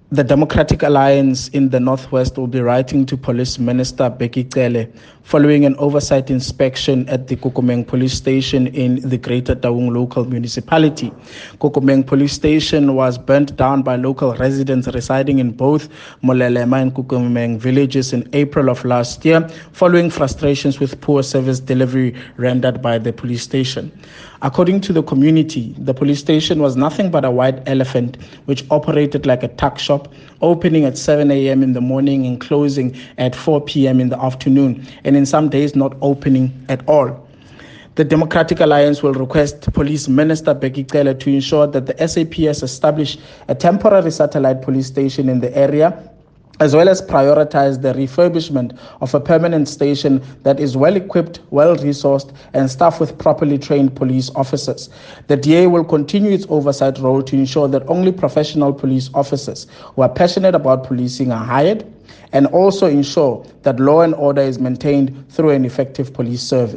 The Democratic Alliance in the Northwest will be writing to Police Minister Bheki Cele following an oversight inspection at the Kokomeng Police Station in the Greater Taung local municipality. Kokomeng Police Station was burnt down by local residents residing in both Molelema and Kokomeng villages in April of last year, following frustrations with poor service delivery rendered by the police station. According to the community, the police station was nothing but a white elephant which operated like a tuck shop, opening at 7 a.m. in the morning and closing at 4 p.m. in the afternoon, and in some days not opening at all. The Democratic Alliance will request Police Minister Bheki Cele to ensure that the SAPS establish a temporary satellite police station in the area, as well as prioritize the refurbishment of a permanent station that is well-equipped, well-resourced, and staffed with properly trained police officers. The DA will continue its oversight role to ensure that only professional police officers who are passionate about policing are hired, and also ensure that law and order is maintained through an effective police service.